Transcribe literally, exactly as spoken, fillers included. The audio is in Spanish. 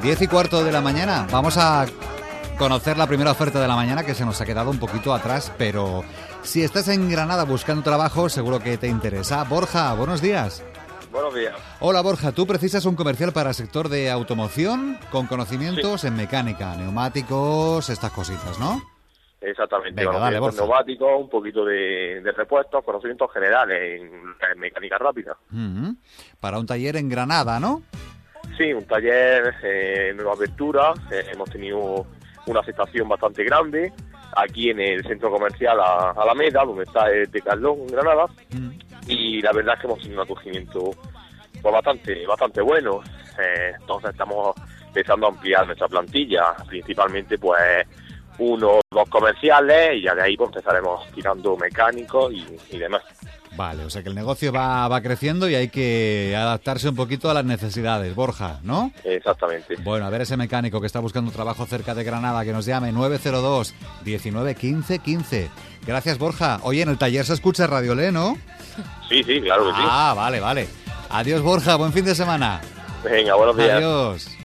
Diez y cuarto de la mañana. Vamos a conocer la primera oferta de la mañana, que se nos ha quedado un poquito atrás, pero si estás en Granada buscando trabajo, seguro que te interesa. Borja, buenos días. Buenos días. Hola Borja, tú precisas un comercial para el sector de automoción con conocimientos sí. en mecánica, neumáticos, estas cositas, ¿no? Exactamente, Venga, dale, Borja. Neumáticos, un poquito de, de repuestos, conocimientos generales en, en mecánica rápida. Uh-huh. Para un taller en Granada, ¿no? Sí, un taller eh, en Nueva Apertura, eh, hemos tenido una aceptación bastante grande aquí en el centro comercial a Alameda, donde está el Decathlon en Granada. Uh-huh. Y la verdad es que hemos tenido un acogimiento pues bastante bastante bueno. Eh, entonces estamos empezando a ampliar nuestra plantilla, principalmente pues uno dos comerciales, y ya de ahí pues empezaremos tirando mecánicos y, y demás. Vale, o sea que el negocio va, va creciendo y hay que adaptarse un poquito a las necesidades, Borja, ¿no? Exactamente. Bueno, a ver ese mecánico que está buscando trabajo cerca de Granada, que nos llame nueve cero dos, diecinueve, quince, quince. Gracias, Borja. Oye, en el taller se escucha Radio Le, ¿no? Sí, sí, claro que sí. Ah, vale, vale. Adiós, Borja, buen fin de semana. Venga, buenos días. Adiós.